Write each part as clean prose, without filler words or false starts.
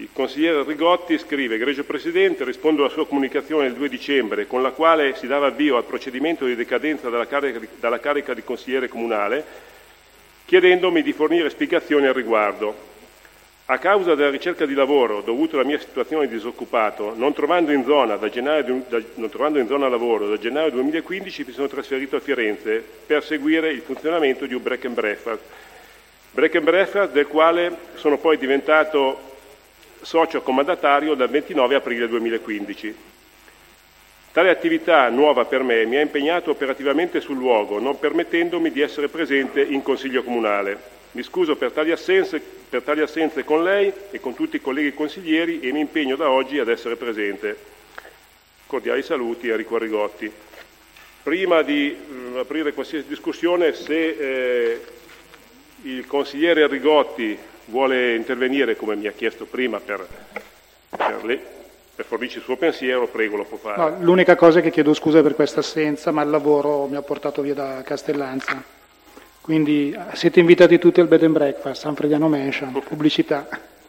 consigliere Rigotti scrive: Egregio Presidente, rispondo alla sua comunicazione del 2 dicembre con la quale si dava avvio al procedimento di decadenza dalla carica di consigliere comunale, chiedendomi di fornire spiegazioni al riguardo. A causa della ricerca di lavoro dovuta alla mia situazione di disoccupato, non trovando in zona lavoro da gennaio 2015, mi sono trasferito a Firenze per seguire il funzionamento di un break and breakfast del quale sono poi diventato socio comandatario dal 29 aprile 2015. Tale attività nuova per me mi ha impegnato operativamente sul luogo, non permettendomi di essere presente in Consiglio Comunale. Mi scuso per tali assenze con lei e con tutti i colleghi consiglieri e mi impegno da oggi ad essere presente. Cordiali saluti, Enrico Rigotti. Prima di aprire qualsiasi discussione, se il consigliere Rigotti vuole intervenire, come mi ha chiesto prima, per fornirci il suo pensiero, prego, lo può fare. No, l'unica cosa è che chiedo scusa per questa assenza, ma il lavoro mi ha portato via da Castellanza. Quindi siete invitati tutti al bed and breakfast, San Frediano Mansion, pubblicità.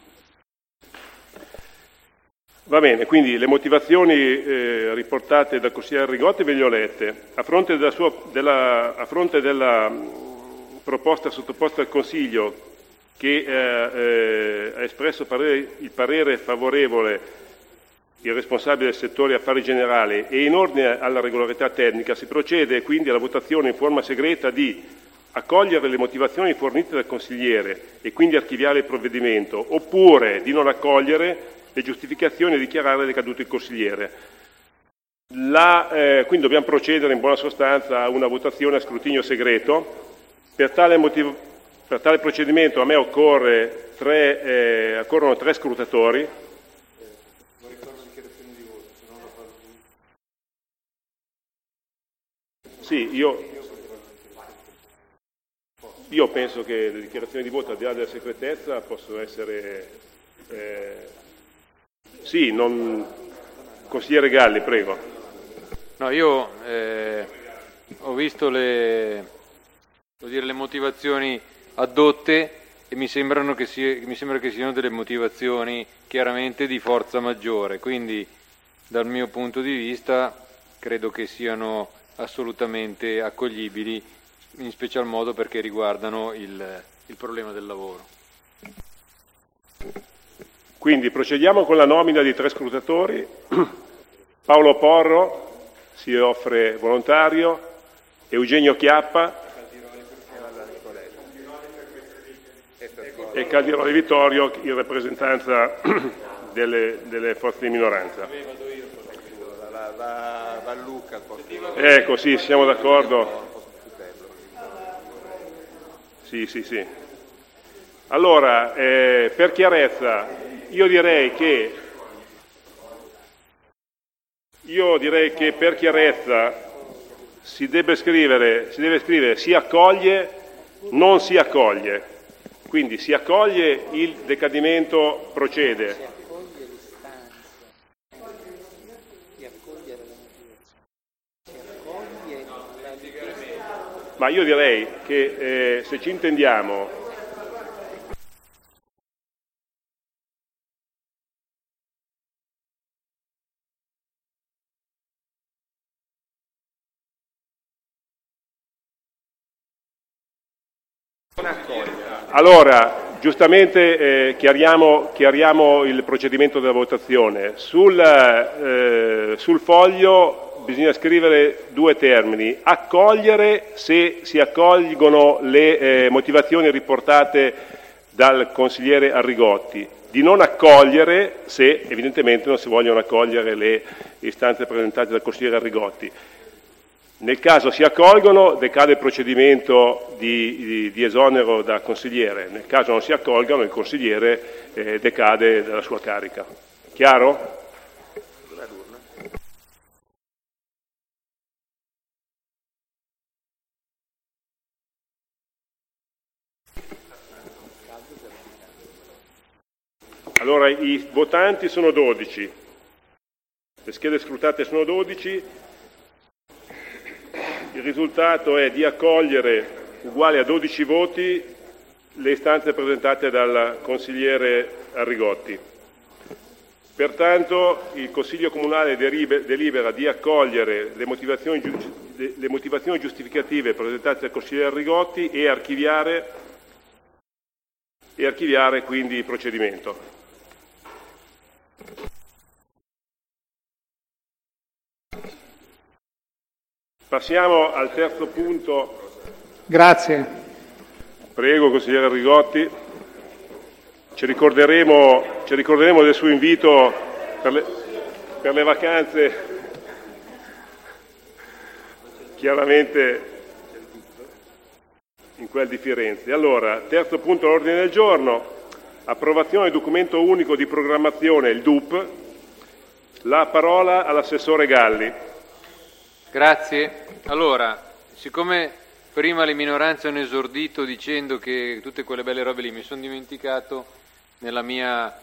Va bene, quindi le motivazioni riportate dal consigliere Rigotti ve le ho lette. A fronte della proposta sottoposta al Consiglio, che ha espresso il parere favorevole il responsabile del settore affari generali, e in ordine alla regolarità tecnica si procede quindi alla votazione in forma segreta di accogliere le motivazioni fornite dal consigliere e quindi archiviare il provvedimento, oppure di non accogliere le giustificazioni e dichiarare decaduto il consigliere. Quindi dobbiamo procedere in buona sostanza a una votazione a scrutinio segreto. Per tale procedimento a me occorrono tre scrutatori. Sì, io penso che le dichiarazioni di voto, al di là della segretezza, possono essere... Consigliere Galli, prego. No, io ho visto le motivazioni addotte e mi sembra che siano delle motivazioni chiaramente di forza maggiore, quindi dal mio punto di vista credo che siano assolutamente accoglibili, in special modo perché riguardano il problema del lavoro. Quindi procediamo con la nomina di tre scrutatori. Paolo Porro si offre volontario, Eugenio Chiappa e Caldiroli Vittorio in rappresentanza delle forze di minoranza. Ecco, sì, siamo d'accordo. Sì. Allora, per chiarezza, io direi che per chiarezza si deve scrivere si accoglie, non si accoglie. Quindi si accoglie, il decadimento procede. Ma io direi che se ci intendiamo, allora giustamente chiariamo il procedimento della votazione. Sul foglio bisogna scrivere due termini: accogliere se si accolgono le motivazioni riportate dal consigliere Arrigotti, di non accogliere se evidentemente non si vogliono accogliere le istanze presentate dal consigliere Arrigotti. Nel caso si accolgono, decade il procedimento di esonero da consigliere; nel caso non si accolgano, il consigliere decade dalla sua carica. Chiaro? Allora, i votanti sono 12, le schede scrutate sono 12, il risultato è di accogliere, uguale a 12 voti, le istanze presentate dal consigliere Arrigotti. Pertanto il Consiglio Comunale delibera di accogliere le motivazioni giustificative presentate dal consigliere Rigotti e archiviare quindi il procedimento. Passiamo al terzo punto. Grazie. Prego, consigliere Rigotti. Ci ricorderemo del suo invito per le vacanze, chiaramente in quel di Firenze. Allora, terzo punto all'ordine del giorno, approvazione del documento unico di programmazione, il DUP. La parola all'assessore Galli. Grazie. Allora, siccome prima le minoranze hanno esordito dicendo che tutte quelle belle robe lì, mi sono dimenticato nella mia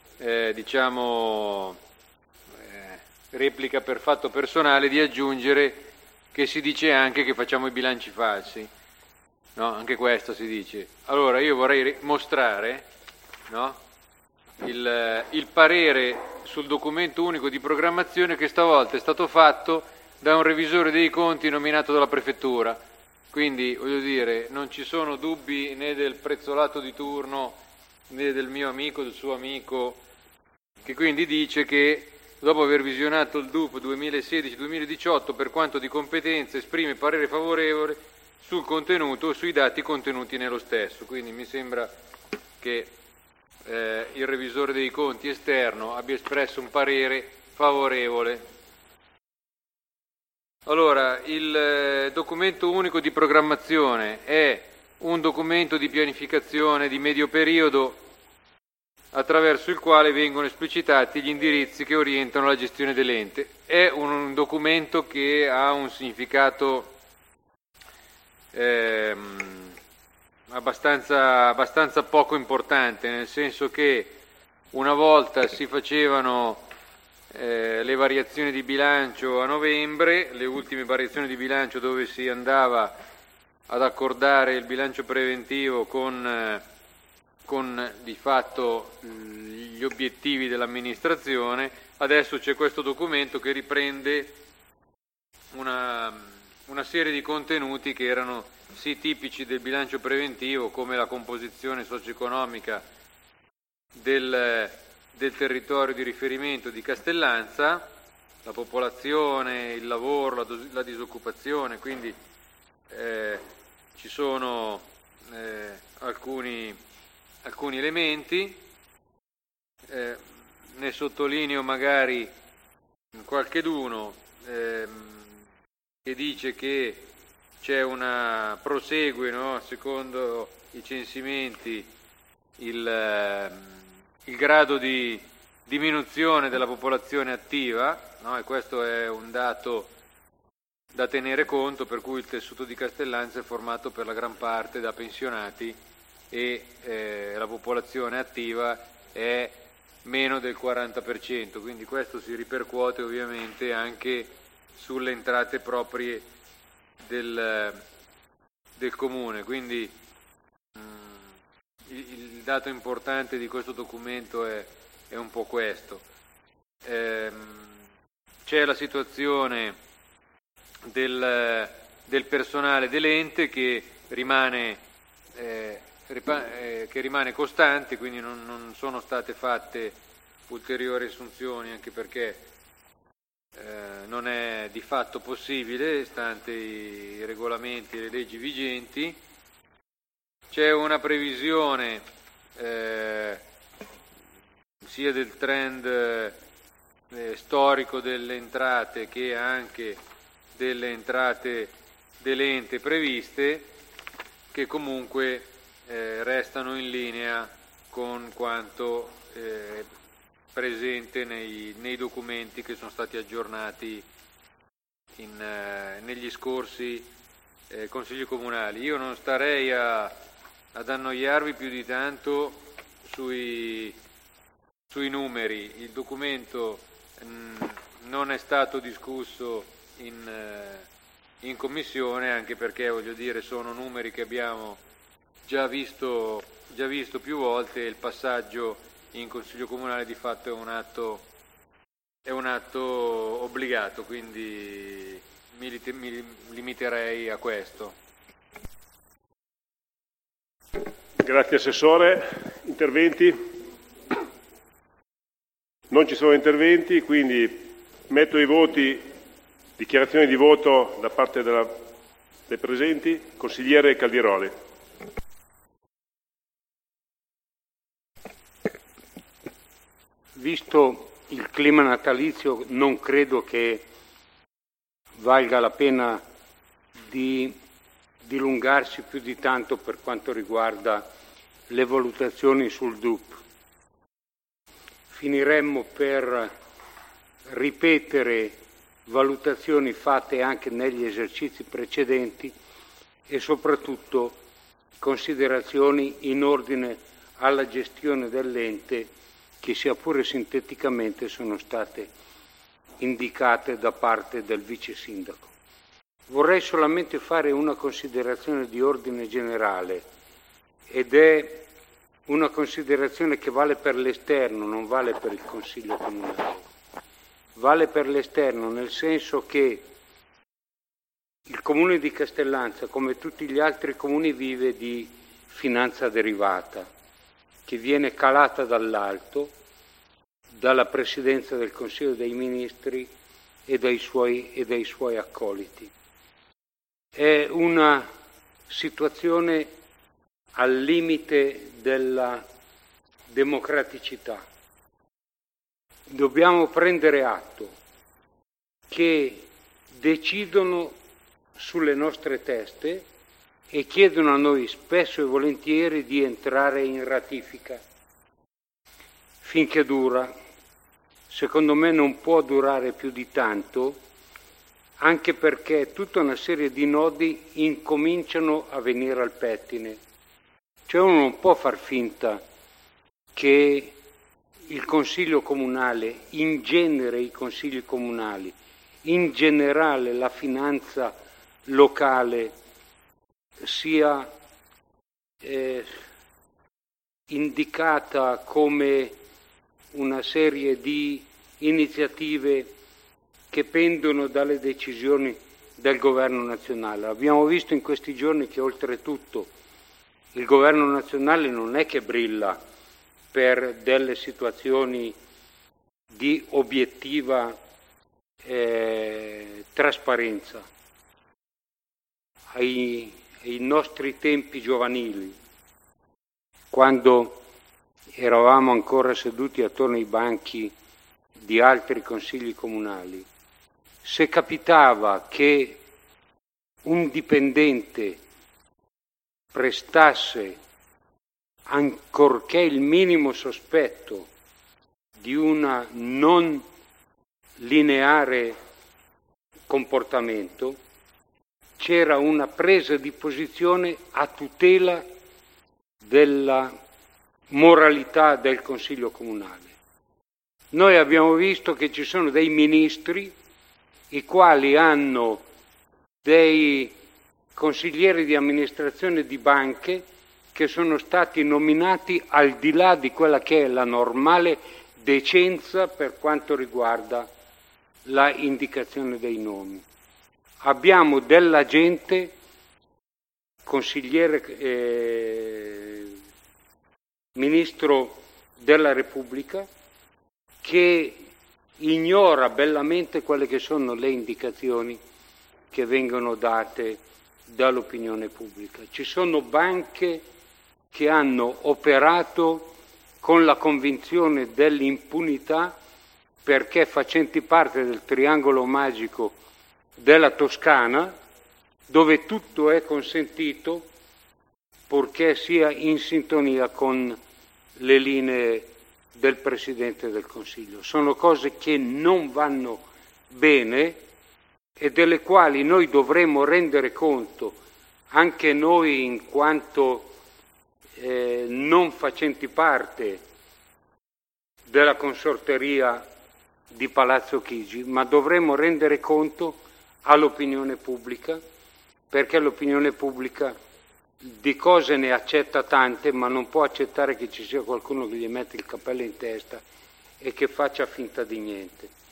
replica per fatto personale di aggiungere che si dice anche che facciamo i bilanci falsi, no? Anche questo si dice. Allora io vorrei mostrare, no? il parere sul documento unico di programmazione che stavolta è stato fatto da un revisore dei conti nominato dalla prefettura, quindi voglio dire non ci sono dubbi né del prezzolato di turno né del mio amico, del suo amico, che quindi dice che dopo aver visionato il DUP 2016-2018 per quanto di competenza esprime parere favorevole sul contenuto, sui dati contenuti nello stesso. Quindi mi sembra che il revisore dei conti esterno abbia espresso un parere favorevole. Allora, il documento unico di programmazione è un documento di pianificazione di medio periodo attraverso il quale vengono esplicitati gli indirizzi che orientano la gestione dell'ente. È un documento che ha un significato abbastanza poco importante, nel senso che una volta si facevano le variazioni di bilancio a novembre, le ultime variazioni di bilancio dove si andava ad accordare il bilancio preventivo con di fatto gli obiettivi dell'amministrazione. Adesso c'è questo documento che riprende una serie di contenuti che erano sì tipici del bilancio preventivo, come la composizione socio-economica del territorio di riferimento di Castellanza, la popolazione, il lavoro, la disoccupazione, quindi ci sono alcuni elementi, ne sottolineo magari qualcheduno che dice che c'è prosegue, no, secondo i censimenti il grado di diminuzione della popolazione attiva, no? E questo è un dato da tenere conto, per cui il tessuto di Castellanza è formato per la gran parte da pensionati e la popolazione attiva è meno del 40%, quindi questo si ripercuote ovviamente anche sulle entrate proprie del comune. Quindi il dato importante di questo documento è un po' questo. C'è la situazione del personale dell'ente che rimane costante, quindi non sono state fatte ulteriori assunzioni, anche perché non è di fatto possibile, stante i regolamenti e le leggi vigenti. C'è una previsione sia del trend storico delle entrate che anche delle entrate dell'ente previste, che comunque restano in linea con quanto presente nei documenti che sono stati aggiornati negli scorsi consigli comunali. Io non starei ad annoiarvi più di tanto sui numeri. Il documento non è stato discusso in commissione, anche perché, voglio dire, sono numeri che abbiamo già visto più volte, e il passaggio in Consiglio Comunale di fatto è un atto obbligato, quindi mi limiterei a questo. Grazie Assessore. Interventi? Non ci sono interventi, quindi metto ai voti dichiarazioni di voto da parte dei presenti. Consigliere Caldiroli. Visto il clima natalizio, non credo che valga la pena di dilungarsi più di tanto per quanto riguarda le valutazioni sul DUP. Finiremmo per ripetere valutazioni fatte anche negli esercizi precedenti e soprattutto considerazioni in ordine alla gestione dell'ente che sia pure sinteticamente sono state indicate da parte del vice sindaco. Vorrei solamente fare una considerazione di ordine generale ed è una considerazione che vale per l'esterno, non vale per il Consiglio Comunale. Vale per l'esterno nel senso che il Comune di Castellanza, come tutti gli altri comuni, vive di finanza derivata, che viene calata dall'alto, dalla Presidenza del Consiglio dei Ministri e dai suoi accoliti. È una situazione al limite della democraticità. Dobbiamo prendere atto che decidono sulle nostre teste e chiedono a noi spesso e volentieri di entrare in ratifica. Finché dura, secondo me non può durare più di tanto, anche perché tutta una serie di nodi incominciano a venire al pettine. Cioè uno non può far finta che il Consiglio Comunale, in genere i Consigli Comunali, in generale la finanza locale sia indicata come una serie di iniziative che pendono dalle decisioni del Governo nazionale. Abbiamo visto in questi giorni che oltretutto il Governo nazionale non è che brilla per delle situazioni di obiettiva trasparenza. Ai nostri tempi giovanili, quando eravamo ancora seduti attorno ai banchi di altri consigli comunali, se capitava che un dipendente prestasse, ancorché il minimo sospetto di una non lineare comportamento, c'era una presa di posizione a tutela della moralità del Consiglio Comunale. Noi abbiamo visto che ci sono dei ministri i quali hanno dei consiglieri di amministrazione di banche che sono stati nominati al di là di quella che è la normale decenza per quanto riguarda la indicazione dei nomi. Abbiamo della gente, consigliere, ministro della Repubblica, che ignora bellamente quelle che sono le indicazioni che vengono date dall'opinione pubblica. Ci sono banche che hanno operato con la convinzione dell'impunità perché facenti parte del triangolo magico della Toscana, dove tutto è consentito purché sia in sintonia con le linee del Presidente del Consiglio. Sono cose che non vanno bene e delle quali noi dovremmo rendere conto anche noi in quanto non facenti parte della consorteria di Palazzo Chigi, ma dovremmo rendere conto all'opinione pubblica, perché l'opinione pubblica di cose ne accetta tante, ma non può accettare che ci sia qualcuno che gli mette il cappello in testa e che faccia finta di niente.